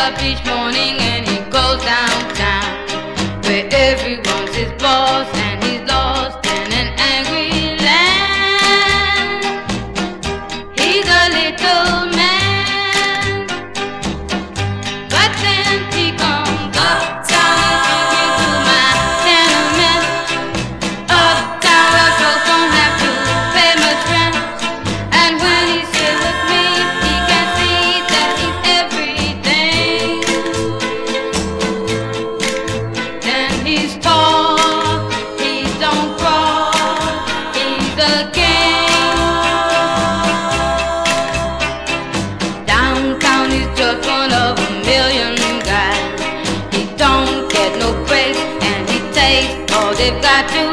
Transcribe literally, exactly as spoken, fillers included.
up each morning and he goes downtown, where everyone's his boss and he's lost in an angry land. He's a little man, but then he comes uptown into my tenement. Uptown where folks don't have to pay much rent, and when he sits with me, he can see that he's everything. Then he's tall, he don't crawl, he's a king. Downtown he's just one of a million guys. He don't get no breaks and he takes all they've got to